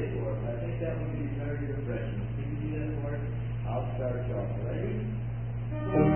pray for us. I think that would be very refreshing. Can you do that for us? I'll start you off. Ready?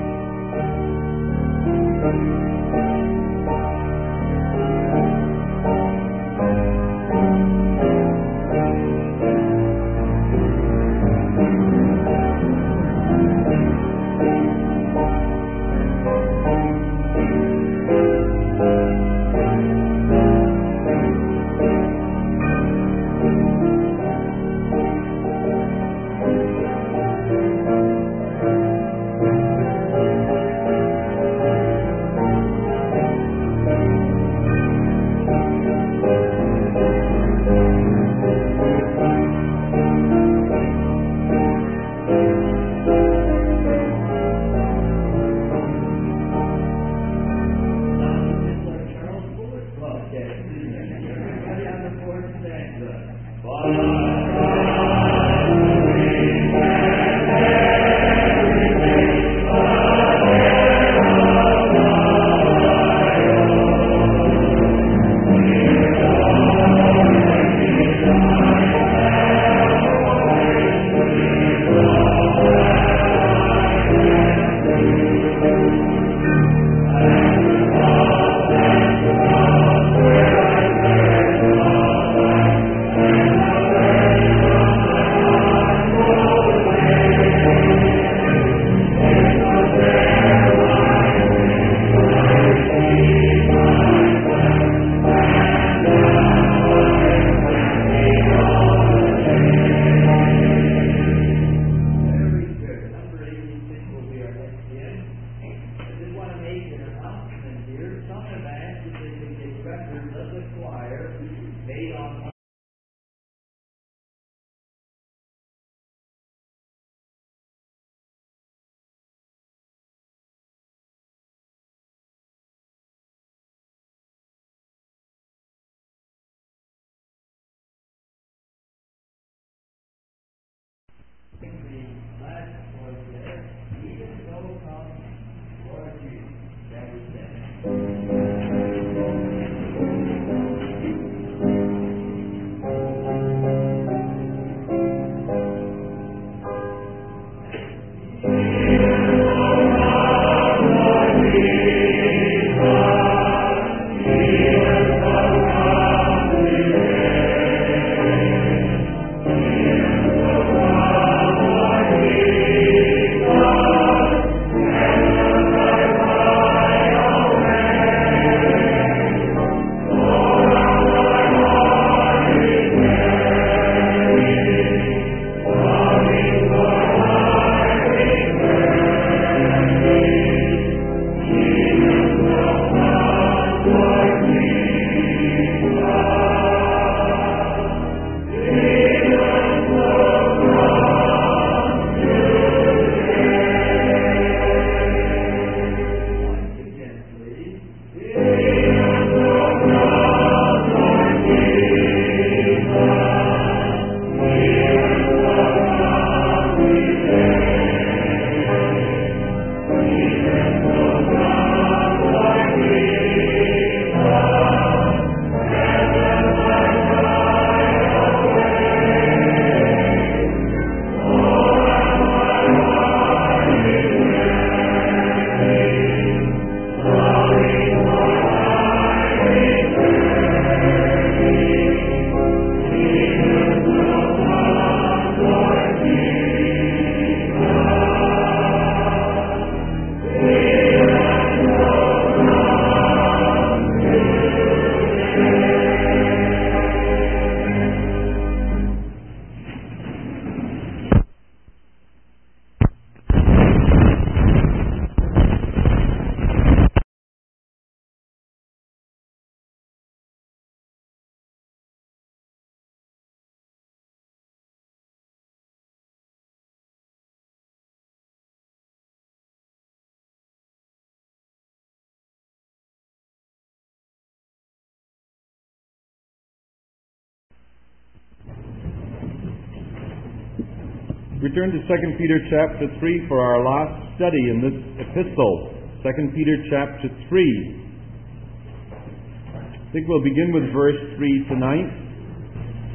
We turn to 2 Peter chapter 3 for our last study in this epistle. 2 Peter chapter 3. I think we'll begin with verse 3 tonight.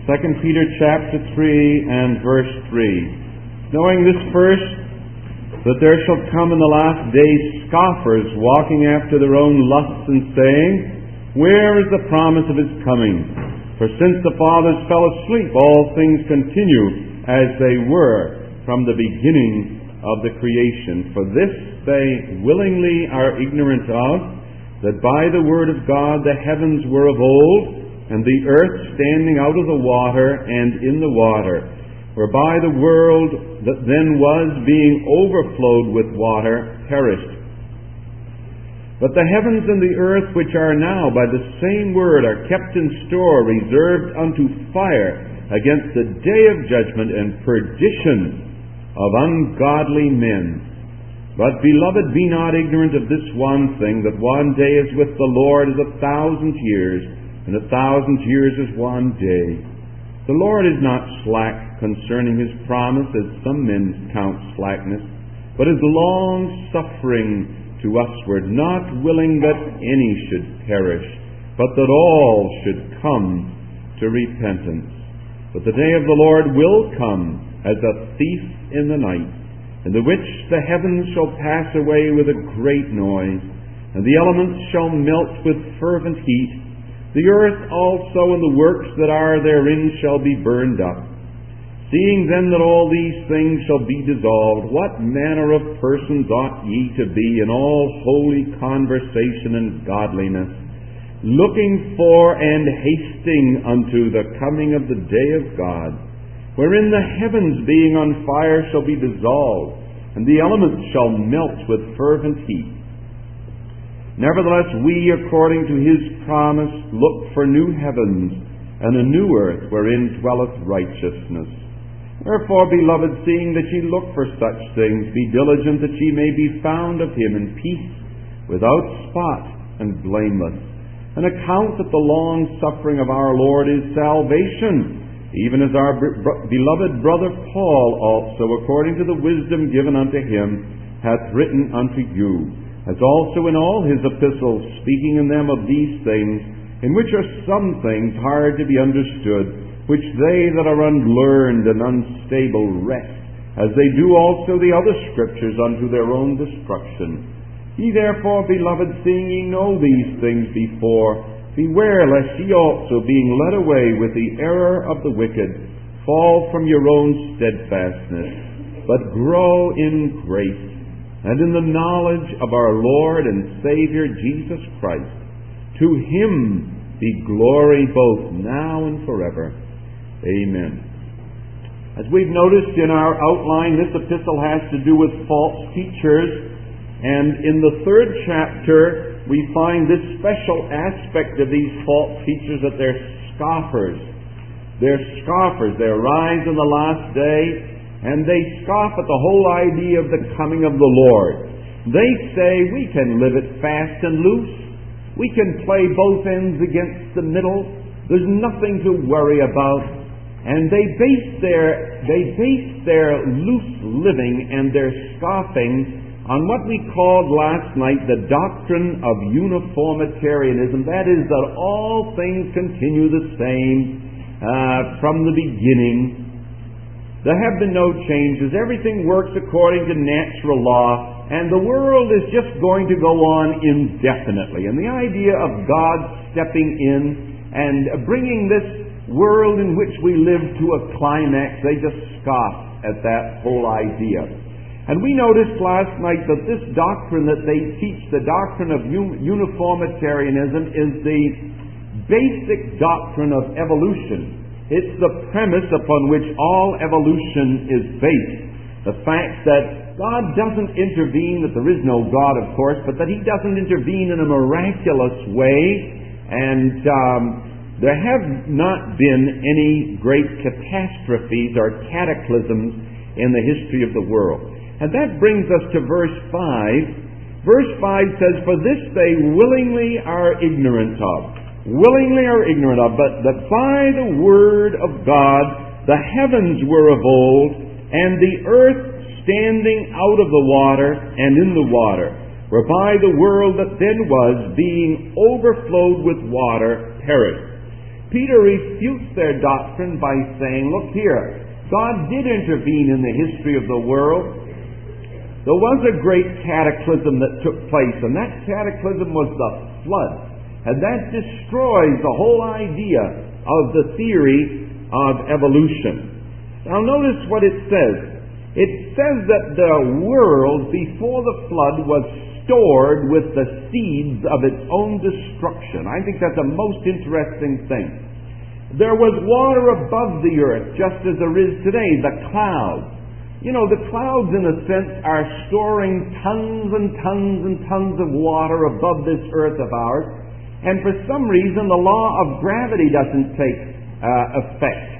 2 Peter chapter 3 and verse 3. Knowing this first, that there shall come in the last days scoffers, walking after their own lusts, and saying, Where is the promise of his coming? For since the fathers fell asleep, all things continue as they were from the beginning of the creation. For this they willingly are ignorant of, that by the word of God the heavens were of old, and the earth standing out of the water and in the water, whereby the world that then was, being overflowed with water, perished. But the heavens and the earth, which are now by the same word, are kept in store, reserved unto fire, against the day of judgment and perdition of ungodly men. But, beloved, be not ignorant of this one thing, that one day is with the Lord as 1,000 years, and 1,000 years is one day. The Lord is not slack concerning his promise, as some men count slackness, but is long-suffering to usward, not willing that any should perish, but that all should come to repentance. But the day of the Lord will come as a thief in the night, in the which the heavens shall pass away with a great noise, and the elements shall melt with fervent heat. The earth also and the works that are therein shall be burned up. Seeing then that all these things shall be dissolved, what manner of persons ought ye to be in all holy conversation and godliness, looking for and hasting unto the coming of the day of God, wherein the heavens being on fire shall be dissolved, and the elements shall melt with fervent heat. Nevertheless, we, according to his promise, look for new heavens and a new earth, wherein dwelleth righteousness. Wherefore, beloved, seeing that ye look for such things, be diligent that ye may be found of him in peace, without spot and blameless. And account that the long suffering of our Lord is salvation, even as our beloved brother Paul also, according to the wisdom given unto him, hath written unto you, as also in all his epistles, speaking in them of these things, in which are some things hard to be understood, which they that are unlearned and unstable wrest, as they do also the other scriptures unto their own destruction. Ye therefore, beloved, seeing ye know these things before, beware lest ye also, being led away with the error of the wicked, fall from your own steadfastness, but grow in grace, and in the knowledge of our Lord and Savior Jesus Christ. To him be glory both now and forever. Amen. As we've noticed in our outline, this epistle has to do with false teachers, and in the 3rd chapter we find this special aspect of these false teachers, that they're scoffers. They're scoffers. They arise in the last day, and they scoff at the whole idea of the coming of the Lord. They say, we can live it fast and loose. We can play both ends against the middle. There's nothing to worry about. And they base their loose living and their scoffing on what we called last night the doctrine of uniformitarianism. That is, that all things continue the same from the beginning. There have been no changes. Everything works according to natural law, and the world is just going to go on indefinitely. And the idea of God stepping in and bringing this world in which we live to a climax, they just scoff at that whole idea. And we noticed last night that this doctrine that they teach, the doctrine of uniformitarianism, is the basic doctrine of evolution. It's the premise upon which all evolution is based. The fact that God doesn't intervene, that there is no God, of course, but that he doesn't intervene in a miraculous way, and there have not been any great catastrophes or cataclysms in the history of the world. And that brings us to verse 5. Verse 5 says, For this they willingly are ignorant of. Willingly are ignorant of, but that by the word of God the heavens were of old, and the earth standing out of the water and in the water, whereby the world that then was, being overflowed with water, perished. Peter refutes their doctrine by saying, look here, God did intervene in the history of the world. There was a great cataclysm that took place, and that cataclysm was the flood. And that destroys the whole idea of the theory of evolution. Now notice what it says. It says that the world before the flood was stored with the seeds of its own destruction. I think that's a most interesting thing. There was water above the earth, just as there is today, the clouds. You know, the clouds, in a sense, are storing tons and tons and tons of water above this earth of ours, and for some reason the law of gravity doesn't take effect.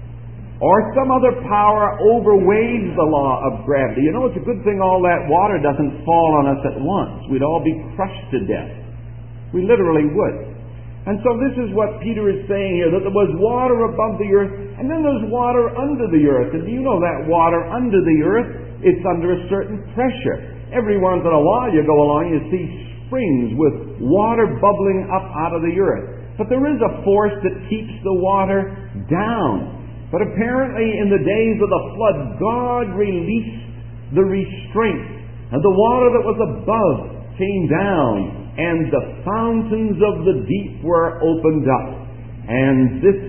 Or some other power overweighs the law of gravity. You know, it's a good thing all that water doesn't fall on us at once. We'd all be crushed to death. We literally would. And so this is what Peter is saying here, that there was water above the earth, and then there's water under the earth. And you know that water under the earth, it's under a certain pressure. Every once in a while you go along, you see springs with water bubbling up out of the earth. But there is a force that keeps the water down. But apparently in the days of the flood, God released the restraint, and the water that was above came down, and the fountains of the deep were opened up. And this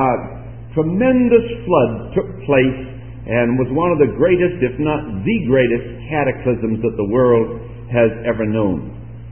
tremendous flood took place and was one of the greatest, if not the greatest, cataclysms that the world has ever known.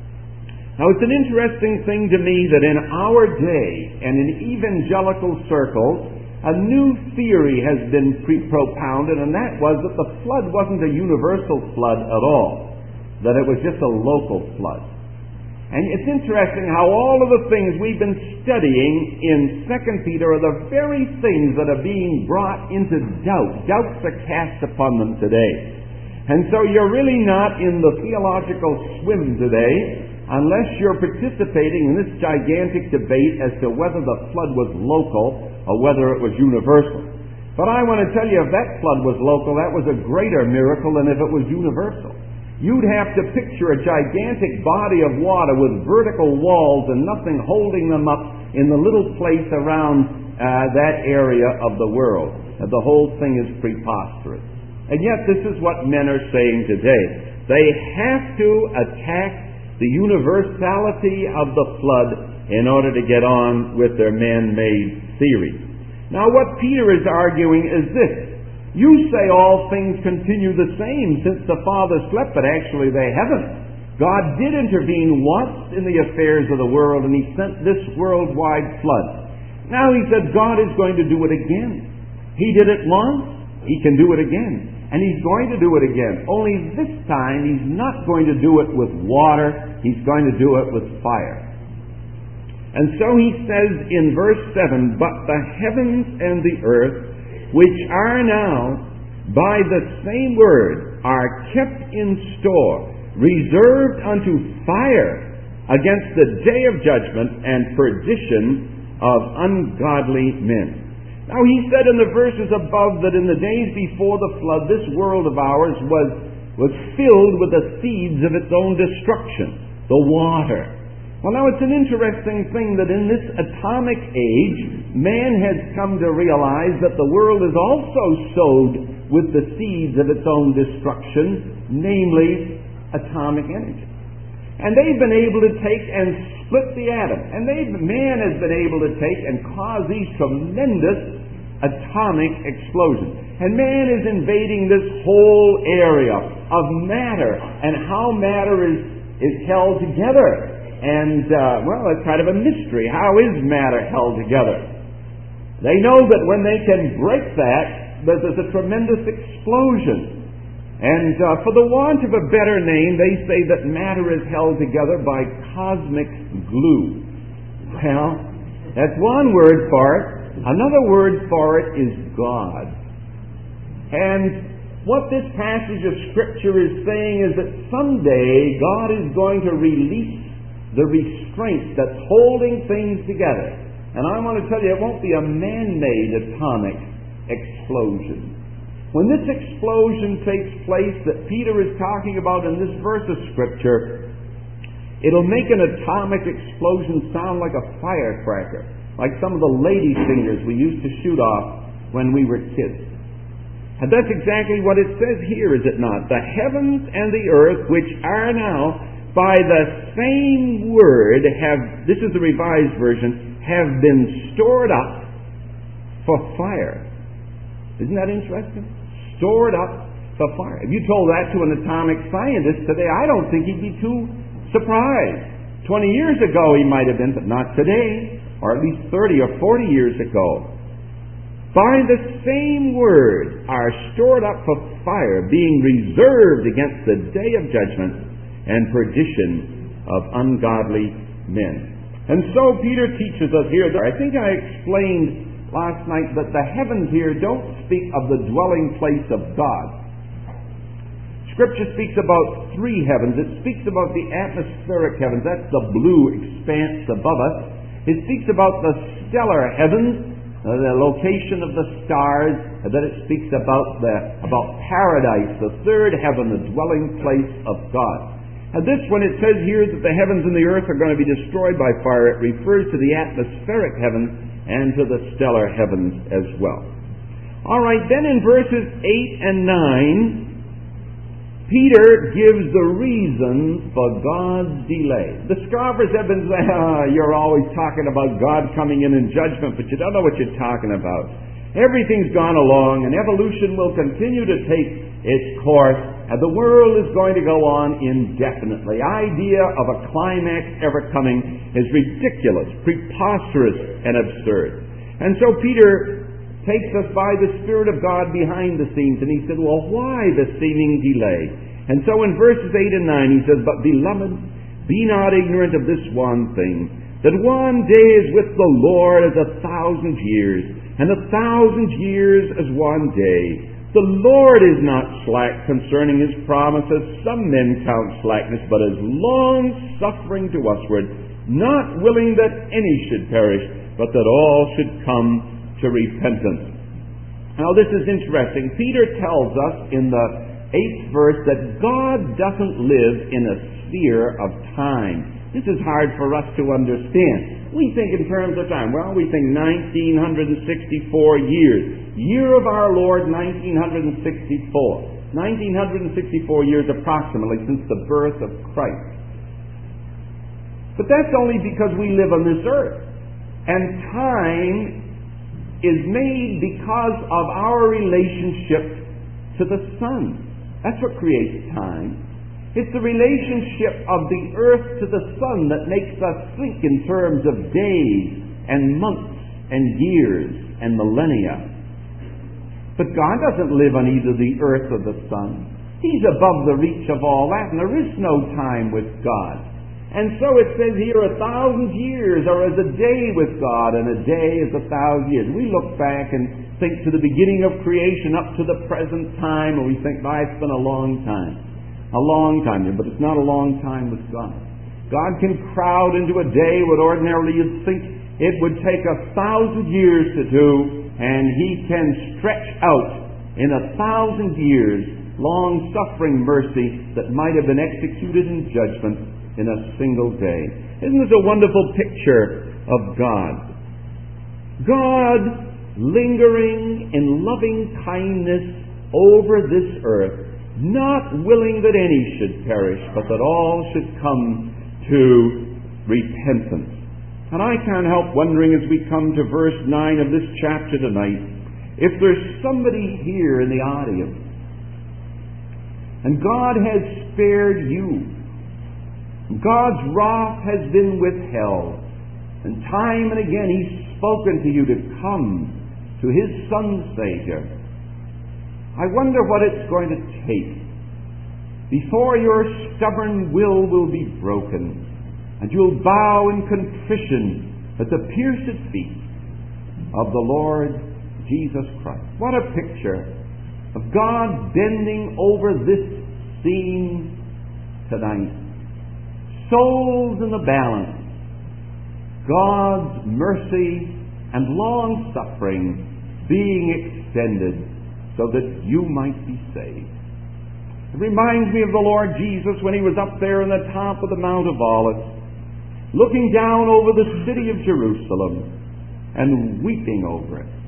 Now it's an interesting thing to me that in our day and in evangelical circles, a new theory has been propounded, and that was that the flood wasn't a universal flood at all, that it was just a local flood. And it's interesting how all of the things we've been studying in 2 Peter are the very things that are being brought into doubt. Doubts are cast upon them today. And so you're really not in the theological swim today unless you're participating in this gigantic debate as to whether the flood was local or whether it was universal. But I want to tell you, if that flood was local, that was a greater miracle than if it was universal. You'd have to picture a gigantic body of water with vertical walls and nothing holding them up in the little place around that area of the world. The whole thing is preposterous. And yet this is what men are saying today. They have to attack the universality of the flood in order to get on with their man-made theory. Now what Peter is arguing is this. You say all things continue the same since the Father slept, but actually they haven't. God did intervene once in the affairs of the world, and He sent this worldwide flood. Now He said God is going to do it again. He did it once, He can do it again. And He's going to do it again. Only this time He's not going to do it with water, He's going to do it with fire. And so He says in verse 7, "But the heavens and the earth, which are now by the same word, are kept in store, reserved unto fire against the day of judgment and perdition of ungodly men." Now He said in the verses above that in the days before the flood, this world of ours was filled with the seeds of its own destruction, the water. Well, now it's an interesting thing that in this atomic age, man has come to realize that the world is also sowed with the seeds of its own destruction, namely atomic energy. And they've been able to take and split the atom. And man has been able to take and cause these tremendous atomic explosions. And man is invading this whole area of matter and how matter is held together. And, it's kind of a mystery. How is matter held together? They know that when they can break that, there's a tremendous explosion. And for the want of a better name, they say that matter is held together by cosmic glue. Well, that's one word for it. Another word for it is God. And what this passage of Scripture is saying is that someday God is going to release the restraint that's holding things together. And I want to tell you, it won't be a man-made atomic explosion. When this explosion takes place that Peter is talking about in this verse of Scripture, it'll make an atomic explosion sound like a firecracker. like some of the lady fingers we used to shoot off when we were kids. And that's exactly what it says here, is it not? The heavens and the earth, which are now by the same word have, this is the Revised Version, have been stored up for fire. Isn't that interesting? Stored up for fire. If you told that to an atomic scientist today, I don't think he'd be too surprised. 20 years ago he might have been, but not today, or at least 30 or 40 years ago. By the same word are stored up for fire, being reserved against the day of judgment and perdition of ungodly men. And so Peter teaches us here, I think I explained last night that the heavens here don't speak of the dwelling place of God. Scripture speaks about three heavens. It speaks about the atmospheric heavens. That's the blue expanse above us. It speaks about the stellar heavens, the location of the stars, and then it speaks about paradise, the third heaven, the dwelling place of God. And this, when it says here that the heavens and the earth are going to be destroyed by fire, it refers to the atmospheric heavens and to the stellar heavens as well. All right, then in verses 8 and 9, Peter gives the reason for God's delay. The scoffers have been saying, you're always talking about God coming in judgment, but you don't know what you're talking about. Everything's gone along, and evolution will continue to take its course, and the world is going to go on indefinitely. The idea of a climax ever coming is ridiculous, preposterous, and absurd. And so Peter takes us by the Spirit of God behind the scenes, and he said, well, why the seeming delay? And so in verses 8 and 9 he says, but beloved, be not ignorant of this one thing, that one day is with the Lord as 1,000 years, and 1,000 years as one day. The Lord is not slack concerning his promises, some men count slackness, but is long-suffering to usward, not willing that any should perish, but that all should come to repentance. Now this is interesting. Peter tells us in the 8th verse that God doesn't live in a sphere of time. This is hard for us to understand. We think in terms of time. Well, we think 1964 years. Year of our Lord, 1964. 1964 years approximately since the birth of Christ. But that's only because we live on this earth. And time is made because of our relationship to the sun. That's what creates time. It's the relationship of the earth to the sun that makes us think in terms of days and months and years and millennia. But God doesn't live on either the earth or the sun. He's above the reach of all that, and there is no time with God. And so it says here 1,000 years are as a day with God, and a day is 1,000 years. We look back and think to the beginning of creation up to the present time, and we think, it's been a long time. A long time, but it's not a long time with God. God can crowd into a day what ordinarily you'd think it would take 1,000 years to do, and He can stretch out in 1,000 years long-suffering mercy that might have been executed in judgment in a single day. Isn't this a wonderful picture of God? God lingering in loving kindness over this earth, not willing that any should perish, but that all should come to repentance. And I can't help wondering as we come to verse 9 of this chapter tonight, if there's somebody here in the audience, and God has spared you, God's wrath has been withheld, and time and again He's spoken to you to come to His Son's Savior. I wonder what it's going to take before your stubborn will be broken, and you'll bow in contrition at the pierced feet of the Lord Jesus Christ. What a picture of God bending over this scene tonight. Souls in the balance, God's mercy and long-suffering being extended so that you might be saved. It reminds me of the Lord Jesus when He was up there on the top of the Mount of Olives, looking down over the city of Jerusalem, and weeping over it.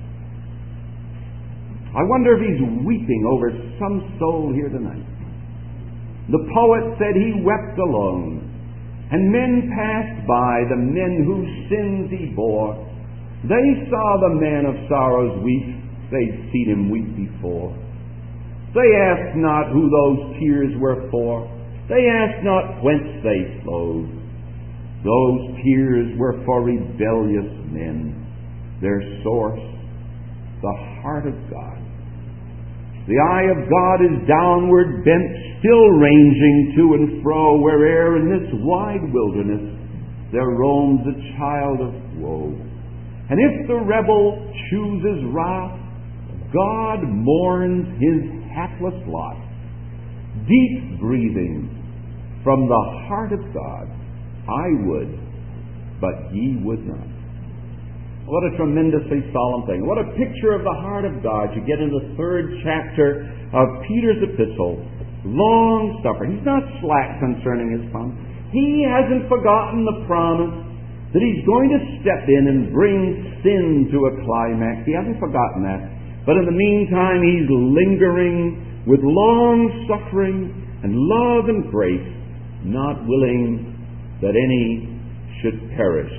I wonder if he's weeping over some soul here tonight. The poet said he wept alone, and men passed by, the men whose sins he bore. They saw the man of sorrows weep, they'd seen him weep before. They asked not who those tears were for, they asked not whence they flowed. Those tears were for rebellious men, their source, the heart of God. The eye of God is downward bent, still ranging to and fro, where'er in this wide wilderness there roams a child of woe. And if the rebel chooses wrath, God mourns his hapless lot. Deep breathing from the heart of God, I would, but ye would not. What a tremendously solemn thing. What a picture of the heart of God. You get in the 3rd chapter of Peter's epistle. Long suffering. He's not slack concerning his promise. He hasn't forgotten the promise that he's going to step in and bring sin to a climax. He hasn't forgotten that. But in the meantime, he's lingering with long suffering and love and grace, not willing that any should perish.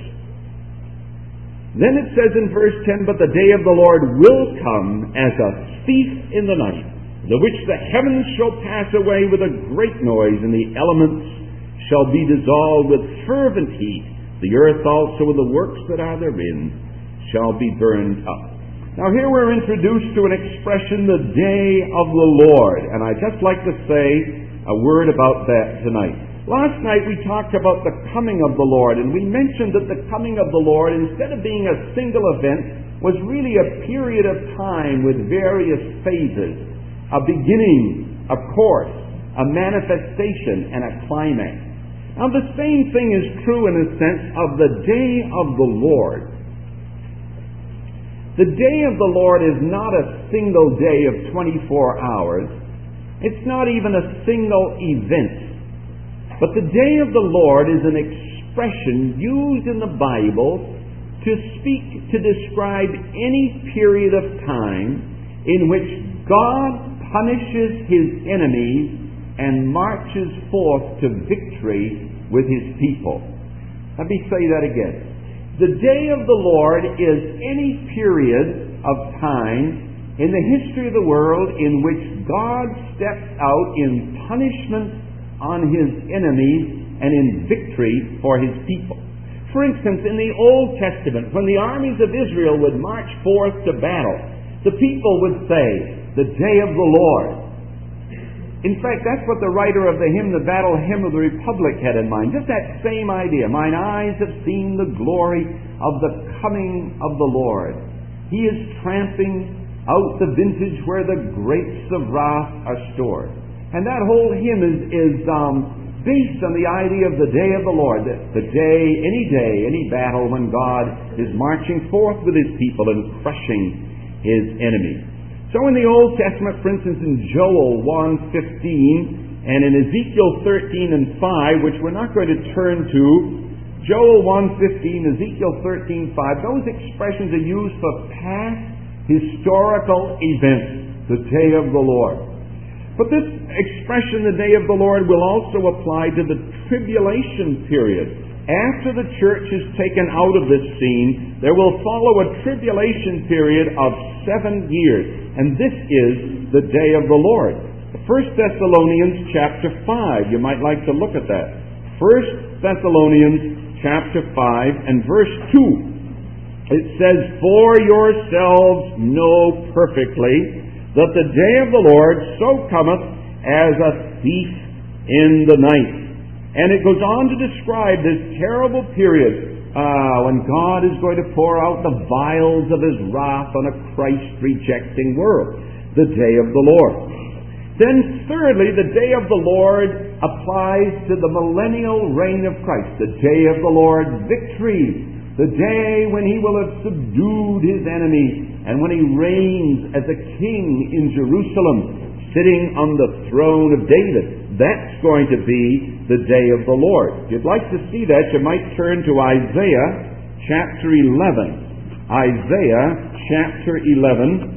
Then it says in verse 10, but the day of the Lord will come as a thief in the night, the which the heavens shall pass away with a great noise, and the elements shall be dissolved with fervent heat. The earth also and the works that are therein shall be burned up. Now here we're introduced to an expression, the day of the Lord, and I'd just like to say a word about that tonight. Last night we talked about the coming of the Lord, and we mentioned that the coming of the Lord, instead of being a single event, was really a period of time with various phases. A beginning, a course, a manifestation, and a climax. Now the same thing is true in a sense of the day of the Lord. The day of the Lord is not a single day of 24 hours. It's not even a single event. But the day of the Lord is an expression used in the Bible to describe any period of time in which God punishes his enemies and marches forth to victory with his people. Let me say that again. The day of the Lord is any period of time in the history of the world in which God steps out in punishment on his enemies and in victory for his people. For instance, in the Old Testament, when the armies of Israel would march forth to battle, the people would say, the day of the Lord. In fact, that's what the writer of the hymn, the Battle Hymn of the Republic, had in mind. Just that same idea. Mine eyes have seen the glory of the coming of the Lord. He is tramping out the vintage where the grapes of wrath are stored. And that whole hymn is based on the idea of the day of the Lord. The day, any battle when God is marching forth with his people and crushing his enemies. So in the Old Testament, for instance, in Joel 1:15 and in Ezekiel 13 and 5, which we're not going to turn to, Joel 1:15, Ezekiel 13:5, those expressions are used for past historical events, the day of the Lord. But this expression, the day of the Lord, will also apply to the tribulation period. After the church is taken out of this scene, there will follow a tribulation period of 7 years. And this is the day of the Lord. 1 Thessalonians chapter 5. You might like to look at that. 1 Thessalonians chapter 5 and verse 2. It says, for yourselves know perfectly that the day of the Lord so cometh as a thief in the night. And it goes on to describe this terrible period when God is going to pour out the vials of his wrath on a Christ-rejecting world. The day of the Lord. Then thirdly, the day of the Lord applies to the millennial reign of Christ. The day of the Lord, victory. The day when he will have subdued his enemies and when he reigns as a king in Jerusalem, sitting on the throne of David. That's going to be the day of the Lord. If you'd like to see that, you might turn to Isaiah chapter 11. Isaiah chapter 11.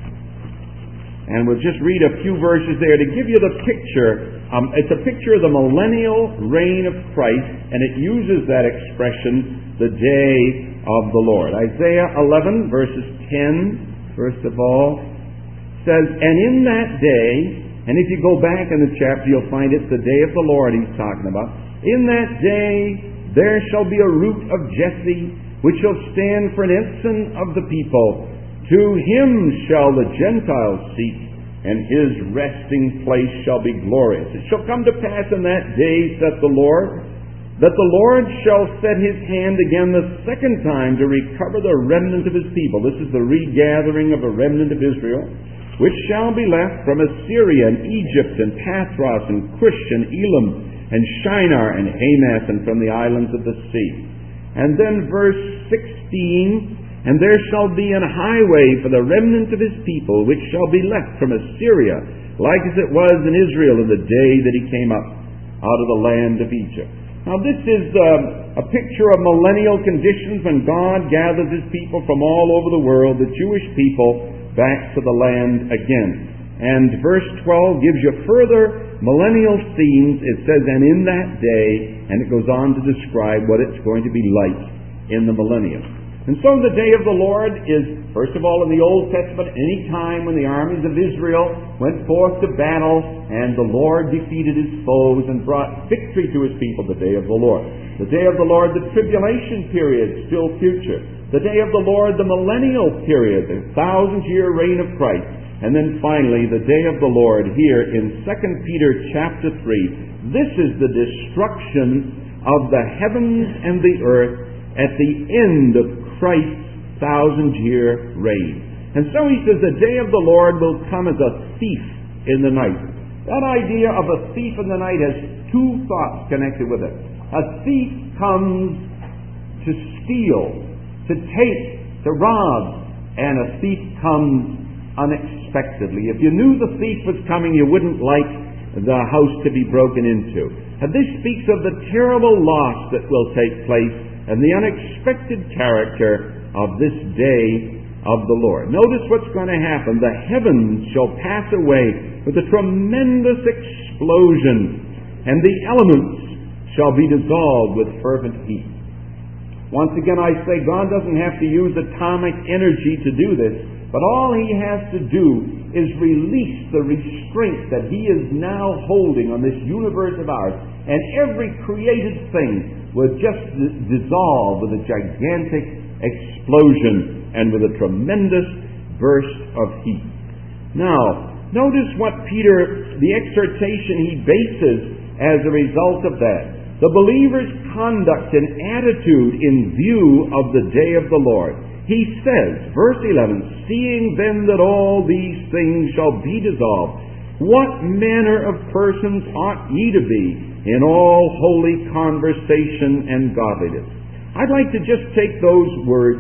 And we'll just read a few verses there to give you the picture. It's a picture of the millennial reign of Christ, and it uses that expression, the day of the Lord. Isaiah 11, verses 10, first of all, says, "And in that day," and if you go back in the chapter, you'll find it's the day of the Lord he's talking about. "In that day there shall be a root of Jesse, which shall stand for an ensign of the people. To him shall the Gentiles seek, and his resting place shall be glorious. It shall come to pass in that day, saith the Lord, that the Lord shall set his hand again the second time to recover the remnant of his people." This is the regathering of a remnant of Israel, "which shall be left from Assyria and Egypt and Pathros and Cush and Elam and Shinar and Hamath and from the islands of the sea." And then verse 16, "And there shall be an highway for the remnant of his people, which shall be left from Assyria, like as it was in Israel in the day that he came up out of the land of Egypt." Now this is a picture of millennial conditions when God gathers his people from all over the world, the Jewish people, back to the land again. And verse 12 gives you further millennial themes. It says, "And in that day," and it goes on to describe what it's going to be like in the millennium. And so the day of the Lord is, first of all, in the Old Testament, any time when the armies of Israel went forth to battle and the Lord defeated his foes and brought victory to his people, the day of the Lord. The day of the Lord, the tribulation period, still future. The day of the Lord, the millennial period, the 1,000-year reign of Christ. And then finally, the day of the Lord here in 2 Peter chapter 3. This is the destruction of the heavens and the earth at the end of Christ's 1,000-year reign. And so he says the day of the Lord will come as a thief in the night. That idea of a thief in the night has two thoughts connected with it. A thief comes to steal, to take, to rob, and a thief comes unexpectedly. If you knew the thief was coming, you wouldn't like the house to be broken into. And this speaks of the terrible loss that will take place and the unexpected character of this day of the Lord. Notice what's going to happen. The heavens shall pass away with a tremendous explosion, and the elements shall be dissolved with fervent heat. Once again, I say God doesn't have to use atomic energy to do this, but all he has to do is release the restraint that he is now holding on this universe of ours, and every created thing will just dissolve with a gigantic explosion and with a tremendous burst of heat. Now, notice what Peter, the exhortation he bases as a result of that. The believer's conduct and attitude in view of the day of the Lord. He says, verse 11, "Seeing then that all these things shall be dissolved, what manner of persons ought ye to be in all holy conversation and godliness?" I'd like to just take those words,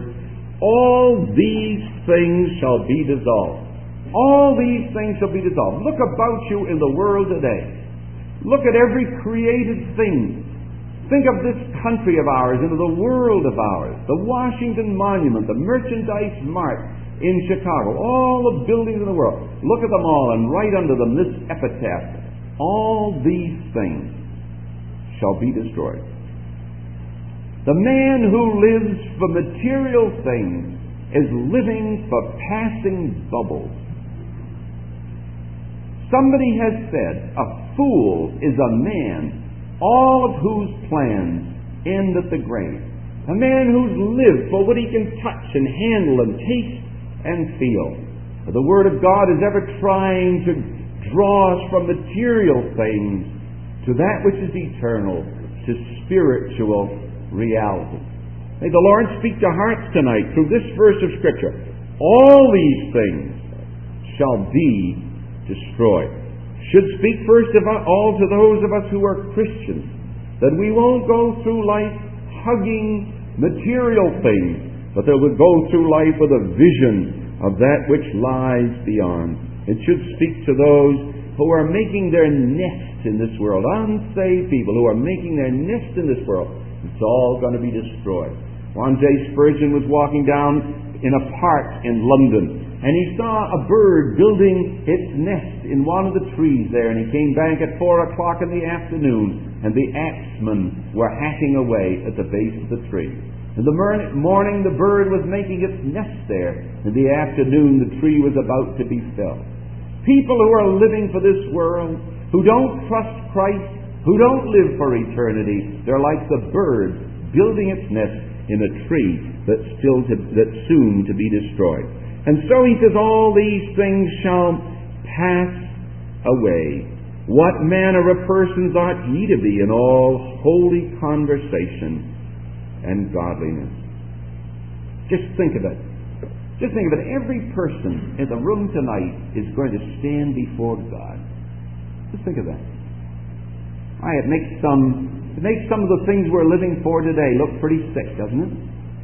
"all these things shall be dissolved." All these things shall be dissolved. Look about you in the world today. Look at every created thing. Think of this country of ours and of the world of ours. The Washington Monument, the Merchandise Mart in Chicago, all the buildings in the world. Look at them all and write under them this epitaph: "All these things shall be destroyed." The man who lives for material things is living for passing bubbles. Somebody has said, "A fool is a man, all of whose plans end at the grave." A man who's lived for what he can touch and handle and taste and feel. The Word of God is ever trying to draw us from material things to that which is eternal, to spiritual reality. May the Lord speak to hearts tonight through this verse of Scripture. All these things shall be destroyed. Should speak first of all to those of us who are Christians, that we won't go through life hugging material things, but that we'll go through life with a vision of that which lies beyond. It should speak to those who are making their nest in this world, unsaved people who are making their nest in this world. It's all going to be destroyed. One day Spurgeon was walking down in a park in London, and he saw a bird building its nest in one of the trees there, and he came back at 4 o'clock in the afternoon, and the axemen were hacking away at the base of the tree. In the morning, the bird was making its nest there. In the afternoon, the tree was about to be felled. People who are living for this world, who don't trust Christ, who don't live for eternity, they're like the bird building its nest in a tree that's soon to be destroyed. And so he says, all these things shall pass away. What manner of persons ought ye to be in all holy conversation and godliness? Just think of it. Just think of it. Every person in the room tonight is going to stand before God. Just think of that. It makes some of the things we're living for today look pretty sick, doesn't it?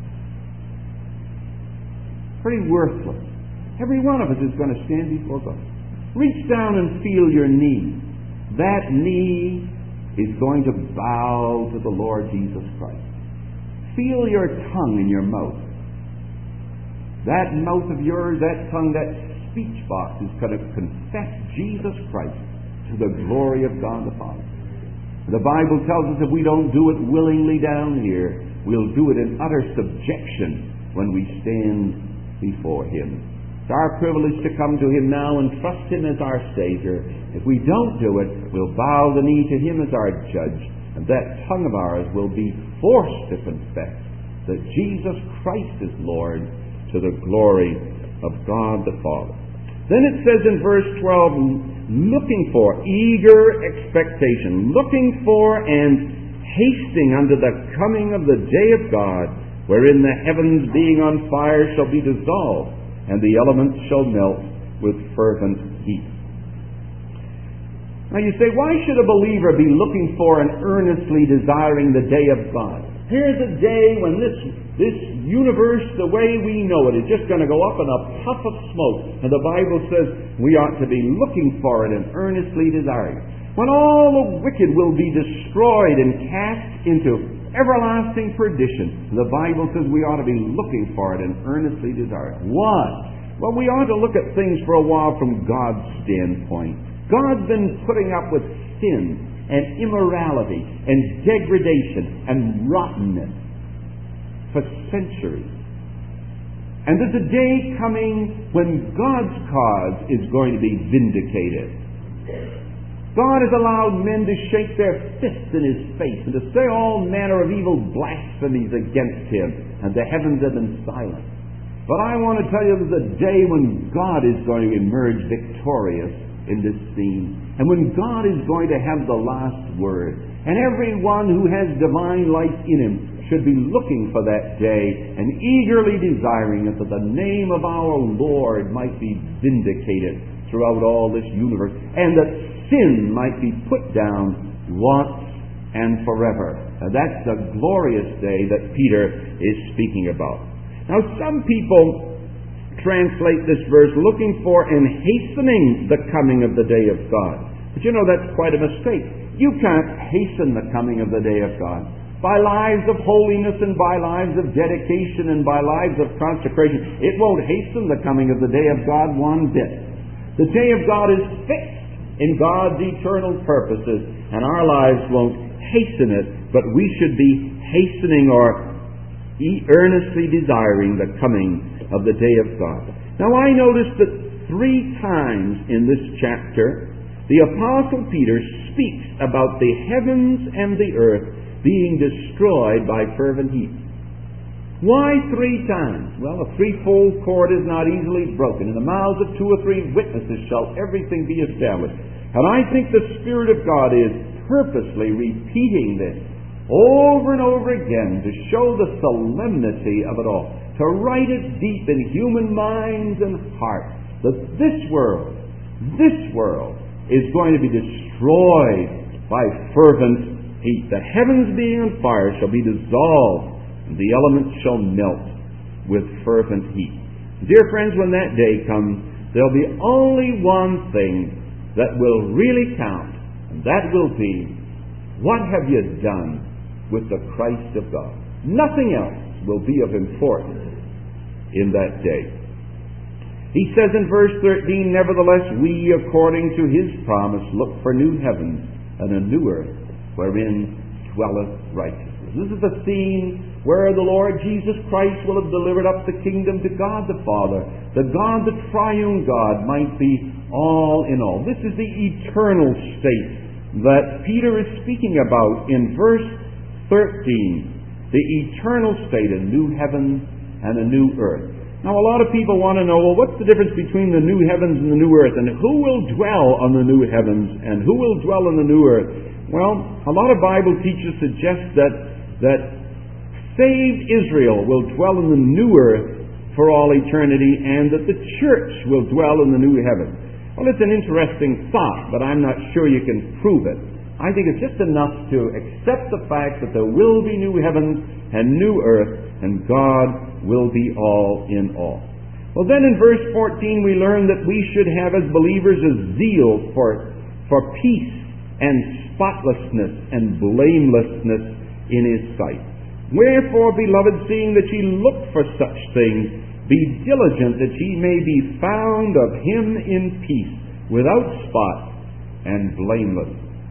Pretty worthless. Every one of us is going to stand before God. Reach down and feel your knee. That knee is going to bow to the Lord Jesus Christ. Feel your tongue in your mouth. That mouth of yours, that tongue, that speech box is going to confess Jesus Christ to the glory of God the Father. The Bible tells us if we don't do it willingly down here, we'll do it in utter subjection when we stand before Him. It's our privilege to come to Him now and trust Him as our Savior. If we don't do it, we'll bow the knee to Him as our judge, and that tongue of ours will be forced to confess that Jesus Christ is Lord, to the glory of God the Father. Then it says in verse 12, looking for, eager expectation, looking for and hasting unto the coming of the day of God, wherein the heavens being on fire shall be dissolved, and the elements shall melt with fervent heat. Now you say, why should a believer be looking for and earnestly desiring the day of God? Here's a day when this universe, the way we know it, is just going to go up in a puff of smoke. And the Bible says we ought to be looking for it and earnestly desiring it. When all the wicked will be destroyed and cast into everlasting perdition, the Bible says we ought to be looking for it and earnestly desiring it. Why? Well, we ought to look at things for a while from God's standpoint. God's been putting up with sin and immorality and degradation and rottenness for centuries. And there's a day coming when God's cause is going to be vindicated. God has allowed men to shake their fists in His face and to say all manner of evil blasphemies against Him, and the heavens have been silent. But I want to tell you there's a day when God is going to emerge victorious in this scene, and when God is going to have the last word, and everyone who has divine life in him should be looking for that day and eagerly desiring it, that the name of our Lord might be vindicated throughout all this universe, and that sin might be put down once and forever. Now, that's the glorious day that Peter is speaking about. Now, some people translate this verse looking for and hastening the coming of the day of God. But you know, that's quite a mistake. You can't hasten the coming of the day of God. By lives of holiness and by lives of dedication and by lives of consecration, it won't hasten the coming of the day of God one bit. The day of God is fixed in God's eternal purposes, and our lives won't hasten it, but we should be hastening or earnestly desiring the coming of the day of God. Now I noticed that 3 times in this chapter the Apostle Peter speaks about the heavens and the earth being destroyed by fervent heat. Why 3 times? Well, a threefold cord is not easily broken. In the mouths of 2 or 3 witnesses shall everything be established. And I think the Spirit of God is purposely repeating this over and over again to show the solemnity of it all, to write it deep in human minds and hearts, that this world is going to be destroyed by fervent heat. The heavens being on fire shall be dissolved, and the elements shall melt with fervent heat. Dear friends, when that day comes, there'll be only one thing that will really count, and that will be, what have you done with the Christ of God? Nothing else will be of importance. in that day. He says in verse 13, "Nevertheless, we, according to his promise, look for new heavens and a new earth, wherein dwelleth righteousness." This is the scene where the Lord Jesus Christ will have delivered up the kingdom to God the Father, that God, the triune God, might be all in all. This is the eternal state that Peter is speaking about in verse 13. The eternal state, a new heaven and a new earth. Now, a lot of people want to know, well, what's the difference between the new heavens and the new earth? And who will dwell on the new heavens and who will dwell on the new earth? Well, a lot of Bible teachers suggest that saved Israel will dwell in the new earth for all eternity, and that the church will dwell in the new heavens. Well, it's an interesting thought, but I'm not sure you can prove it. I think it's just enough to accept the fact that there will be new heavens and new earth, and God will be all in all. Well, then in verse 14 we learn that we should have as believers a zeal for peace and spotlessness and blamelessness in his sight. "Wherefore, beloved, seeing that ye look for such things, be diligent that ye may be found of him in peace, without spot and blameless."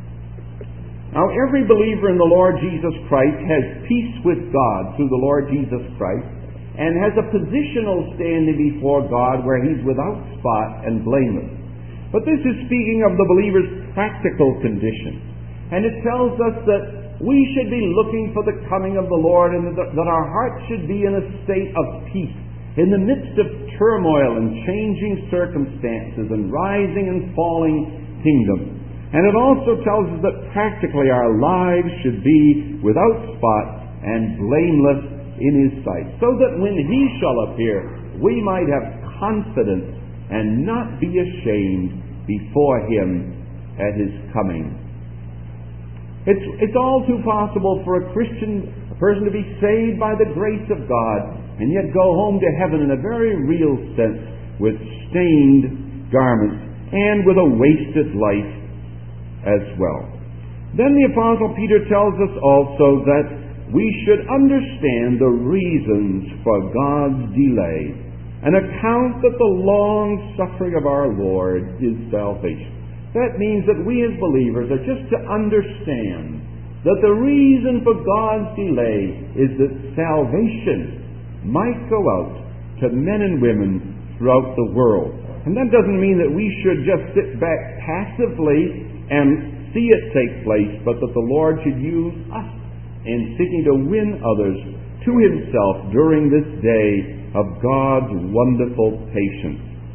Now, every believer in the Lord Jesus Christ has peace with God through the Lord Jesus Christ, and has a positional standing before God where he's without spot and blameless. But this is speaking of the believer's practical condition. And it tells us that we should be looking for the coming of the Lord, and that our hearts should be in a state of peace in the midst of turmoil and changing circumstances and rising and falling kingdoms. And it also tells us that practically our lives should be without spot and blameless in his sight, so that when he shall appear, we might have confidence and not be ashamed before him at his coming. It's all too possible for a person to be saved by the grace of God, and yet go home to heaven in a very real sense with stained garments and with a wasted life as well. Then the Apostle Peter tells us also that we should understand the reasons for God's delay, and account that the long suffering of our Lord is salvation. That means that we as believers are just to understand that the reason for God's delay is that salvation might go out to men and women throughout the world. And that doesn't mean that we should just sit back passively and see it take place, but that the Lord should use us in seeking to win others to himself during this day of God's wonderful patience.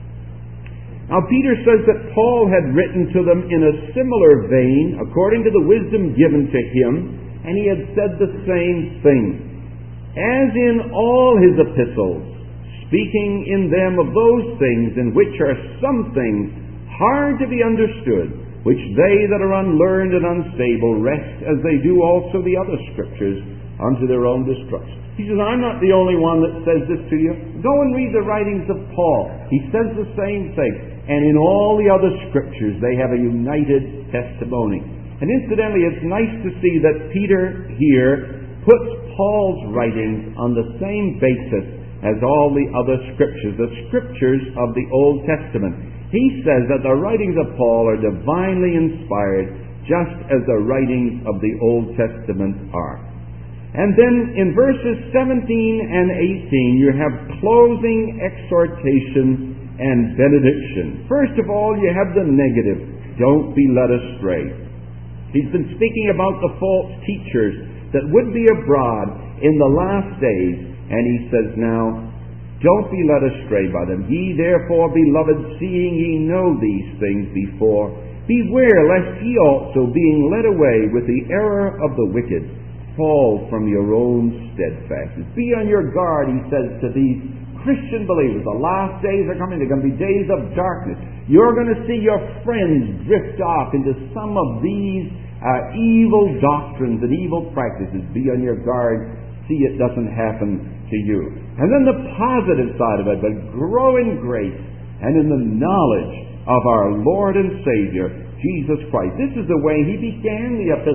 Now, Peter says that Paul had written to them in a similar vein, according to the wisdom given to him, and he had said the same thing. As in all his epistles, speaking in them of those things in which are some things hard to be understood, which they that are unlearned and unstable wrest, as they do also the other scriptures, unto their own destruction. He says, I'm not the only one that says this to you. Go and read the writings of Paul. He says the same thing. And in all the other scriptures, they have a united testimony. And incidentally, it's nice to see that Peter here puts Paul's writings on the same basis as all the other scriptures, the scriptures of the Old Testament. He says that the writings of Paul are divinely inspired, just as the writings of the Old Testament are. And then in verses 17 and 18, you have closing exhortation and benediction. First of all, you have the negative. Don't be led astray. He's been speaking about the false teachers that would be abroad in the last days, and he says now, don't be led astray by them. Ye therefore, beloved, seeing ye know these things before, beware lest ye also, being led away with the error of the wicked, fall from your own steadfastness. Be on your guard, he says to these Christian believers. The last days are coming. They're going to be days of darkness. You're going to see your friends drift off into some of these evil doctrines and evil practices. Be on your guard. See it doesn't happen to you. And then the positive side of it, but grow in grace and in the knowledge of our Lord and Savior, Jesus Christ. This is the way he began the epistle.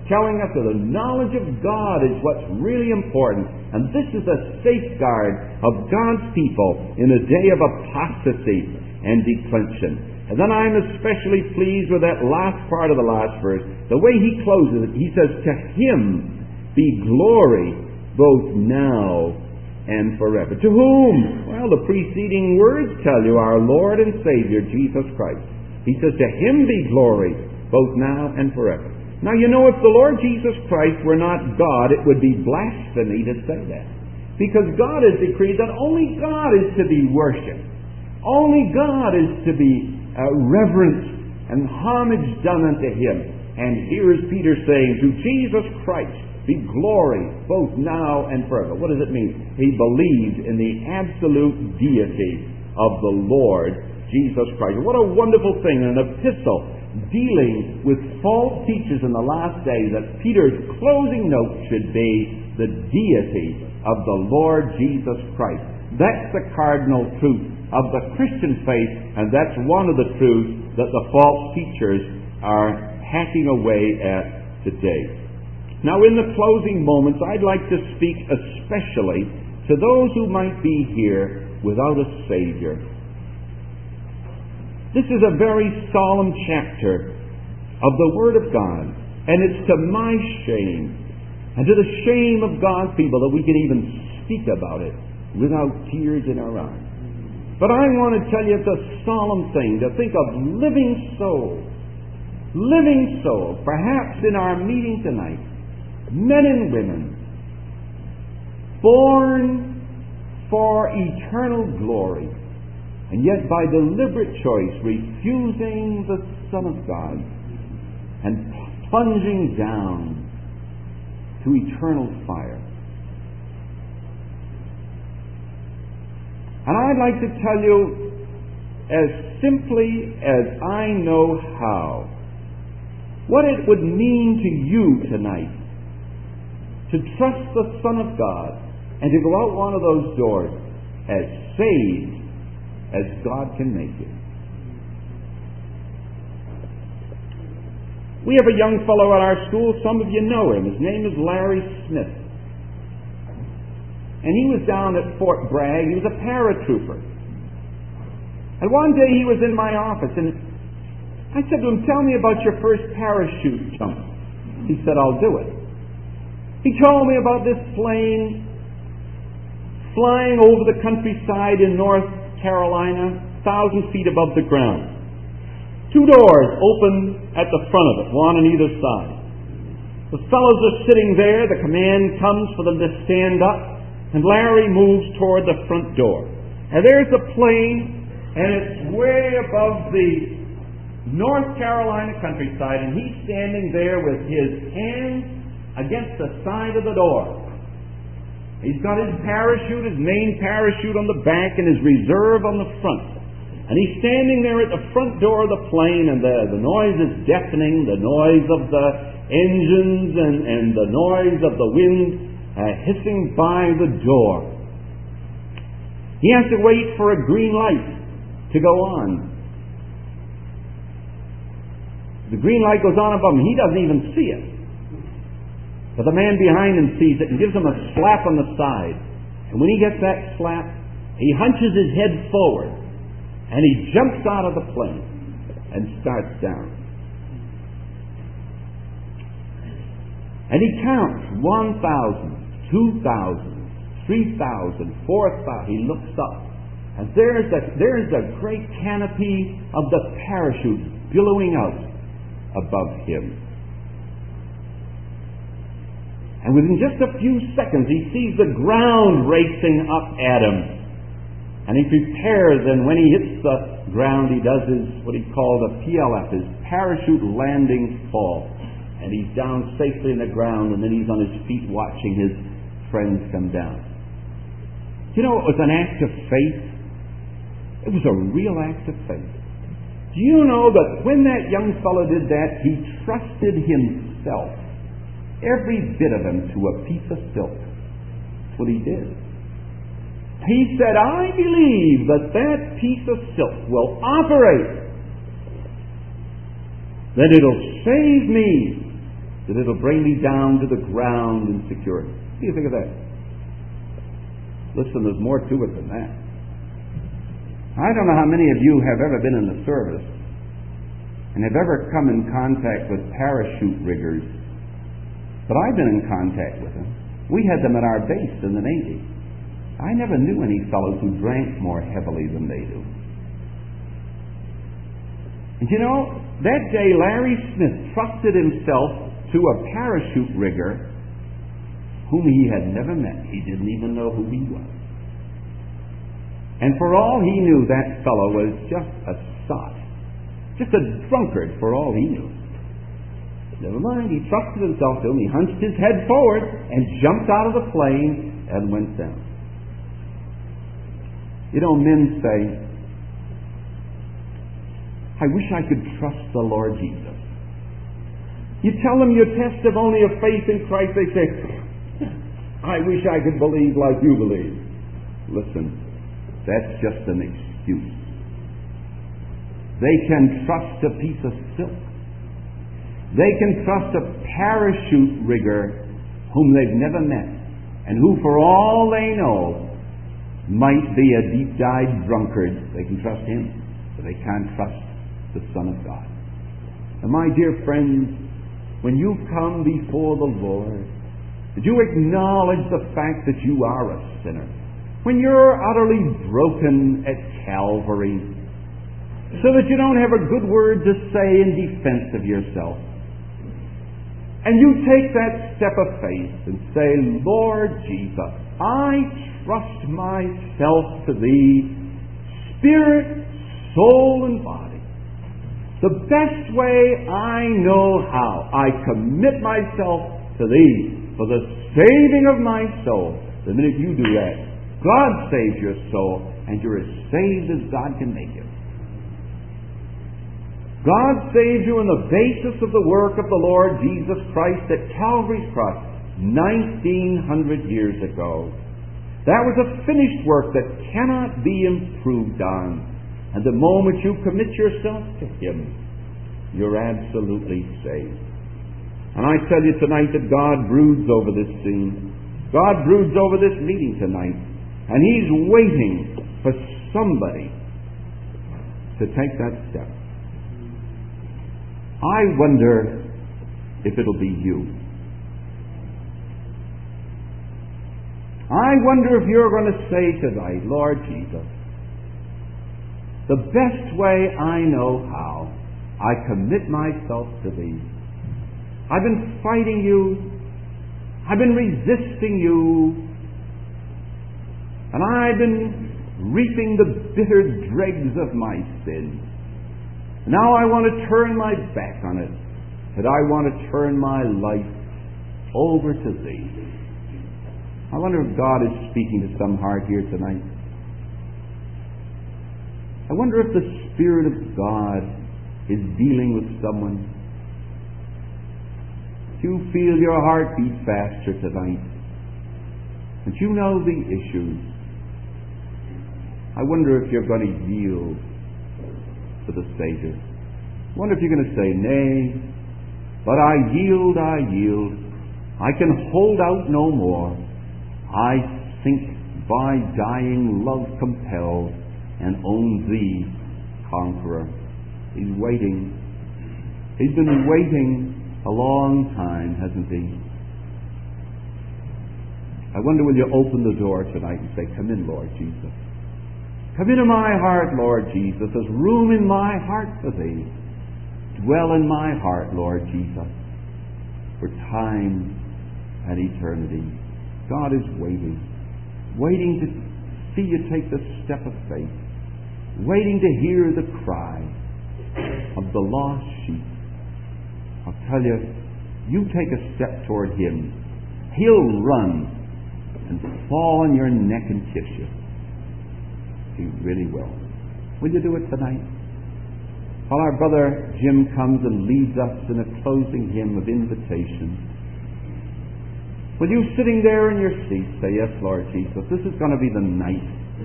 telling us that the knowledge of God is what's really important. And this is a safeguard of God's people in a day of apostasy and declension. And then I'm especially pleased with that last part of the last verse. The way he closes it, he says, "To him be glory both now and forever." To whom? Well, the preceding words tell you, our Lord and Savior, Jesus Christ. He says, "To him be glory both now and forever." Now, you know, if the Lord Jesus Christ were not God, it would be blasphemy to say that. Because God has decreed that only God is to be worshipped. Only God is to be reverenced and homage done unto him. And here is Peter saying, "To Jesus Christ be glory both now and forever." What does it mean? He believed in the absolute deity of the Lord Jesus Christ. What a wonderful thing, an epistle dealing with false teachers in the last days, that Peter's closing note should be the deity of the Lord Jesus Christ. That's the cardinal truth of the Christian faith, and that's one of the truths that the false teachers are hacking away at today. Now, in the closing moments, I'd like to speak especially to those who might be here without a Savior. This is a very solemn chapter of the Word of God, and it's to my shame and to the shame of God's people that we can even speak about it without tears in our eyes. But I want to tell you it's a solemn thing to think of living souls, perhaps in our meeting tonight, men and women, born for eternal glory, and yet by deliberate choice refusing the Son of God and plunging down to eternal fire. And I'd like to tell you, as simply as I know how, what it would mean to you tonight to trust the Son of God and to go out one of those doors as saved as God can make you. We have a young fellow at our school, some of you know him. His name is Larry Smith. And he was down at Fort Bragg. He was a paratrooper. And one day he was in my office, and I said to him, "Tell me about your first parachute jump." He said, "I'll do it." He told me about this plane flying over the countryside in North Carolina, 1,000 feet above the ground. 2 doors open at the front of it, one on either side. The fellows are sitting there. The command comes for them to stand up. And Larry moves toward the front door. And there's the plane, and it's way above the North Carolina countryside, and he's standing there with his hands against the side of the door. He's got his parachute, his main parachute on the back, and his reserve on the front. And he's standing there at the front door of the plane, and the noise is deafening, the noise of the engines and the noise of the wind hissing by the door. He has to wait for a green light to go on. The green light goes on above him. He doesn't even see it. But the man behind him sees it and gives him a slap on the side. And when he gets that slap, he hunches his head forward and he jumps out of the plane and starts down. And he counts 1,000, 2,000, 3,000, 4,000. He looks up, and there's a great canopy of the parachute billowing out above him. And within just a few seconds, he sees the ground racing up at him. And he prepares, and when he hits the ground, he does what he called a PLF, his parachute landing fall. And he's down safely in the ground, and then he's on his feet watching his friends come down. You know, it was an act of faith. It was a real act of faith. Do you know that when that young fellow did that, he trusted himself, every bit of him, to a piece of silk? That's what he did. He said, "I believe that piece of silk will operate, that it'll save me that it'll bring me down to the ground in security. What do you think of that? Listen, there's more to it than that. I don't know how many of you have ever been in the service and have ever come in contact with parachute riggers, but I've been in contact with them. We had them at our base in the Navy. I never knew any fellows who drank more heavily than they do. And you know, that day Larry Smith trusted himself to a parachute rigger whom he had never met. He didn't even know who he was. And for all he knew, that fellow was just a sot, just a drunkard for all he knew. Never mind, he trusted himself to him. He hunched his head forward and jumped out of the plane and went down. You know, men say, I wish I could trust the Lord Jesus. You tell them your testimony of faith in Christ, they say, I wish I could believe like you believe. Listen, that's just an excuse. They can trust a piece of silk. They can trust a parachute rigger whom they've never met and who, for all they know, might be a deep-dyed drunkard. They can trust him, but they can't trust the Son of God. And my dear friends, when you come before the Lord, did you acknowledge the fact that you are a sinner? When you're utterly broken at Calvary, so that you don't have a good word to say in defense of yourself, and you take that step of faith and say, Lord Jesus, I trust myself to Thee, spirit, soul, and body. The best way I know how, I commit myself to Thee for the saving of my soul. The minute you do that, God saves your soul, and you're as saved as God can make you. God saves you on the basis of the work of the Lord Jesus Christ at Calvary's cross 1900 years ago. That was a finished work that cannot be improved on. And the moment you commit yourself to Him, you're absolutely saved. And I tell you tonight that God broods over this scene. God broods over this meeting tonight. And He's waiting for somebody to take that step. I wonder if it'll be you. I wonder if you're going to say tonight, Lord Jesus, the best way I know how, I commit myself to Thee. I've been fighting You. I've been resisting You. And I've been reaping the bitter dregs of my sin. Now I want to turn my back on it, and I want to turn my life over to Thee. I wonder if God is speaking to some heart here tonight. I wonder if the Spirit of God is dealing with someone. Do you feel your heart beat faster tonight? And you know the issues. I wonder if you're going to yield to the Savior. I wonder if you're going to say, nay, but I yield, I yield. I can hold out no more. I sink by dying love compelled, and own Thee, conqueror. He's waiting. He's been waiting a long time, hasn't He? I wonder, will you open the door tonight and say, come in, Lord Jesus. Come into my heart, Lord Jesus. There's room in my heart for Thee. Dwell in my heart, Lord Jesus, for time and eternity. God is waiting to see you take the step of faith, waiting to hear the cry of the lost sheep. I'll tell you, you take a step toward Him, He'll run and fall on your neck and kiss you. He really will. Will you do it tonight? While our brother Jim comes and leads us in a closing hymn of invitation, will you, sitting there in your seat, say, yes, Lord Jesus, this is going to be the night.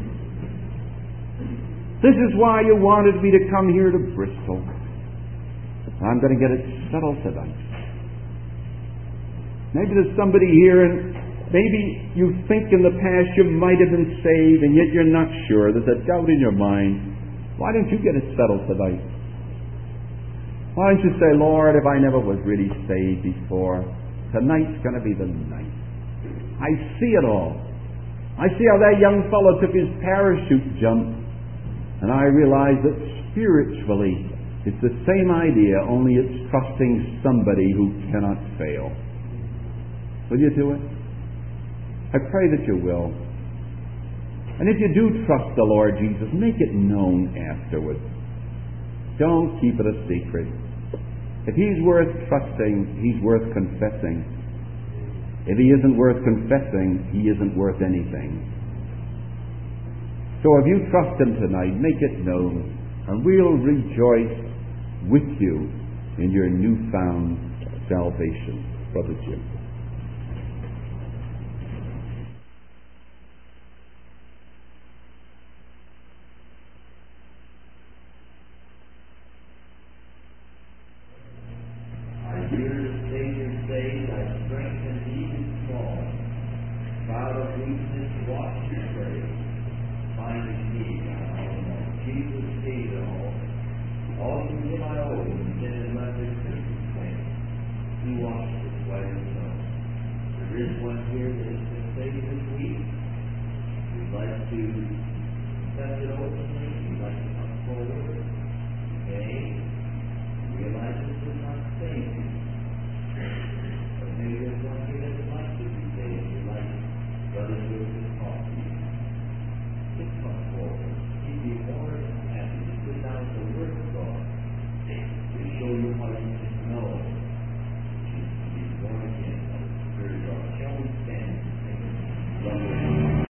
This is why You wanted me to come here to Bristol. I'm going to get it settled tonight. Maybe there's somebody here and maybe you think in the past you might have been saved and yet you're not sure. There's a doubt in your mind. Why don't you get it settled tonight? Why don't you say, Lord, if I never was really saved before, tonight's going to be the night. I see it all. I see how that young fellow took his parachute jump, and I realize that spiritually it's the same idea, only it's trusting somebody who cannot fail. Will you do it? I pray that you will. And if you do trust the Lord Jesus, make it known afterwards. Don't keep it a secret. If He's worth trusting, He's worth confessing. If He isn't worth confessing, He isn't worth anything. So if you trust Him tonight, make it known, and we'll rejoice with you in your newfound salvation. Brother Jim. Realize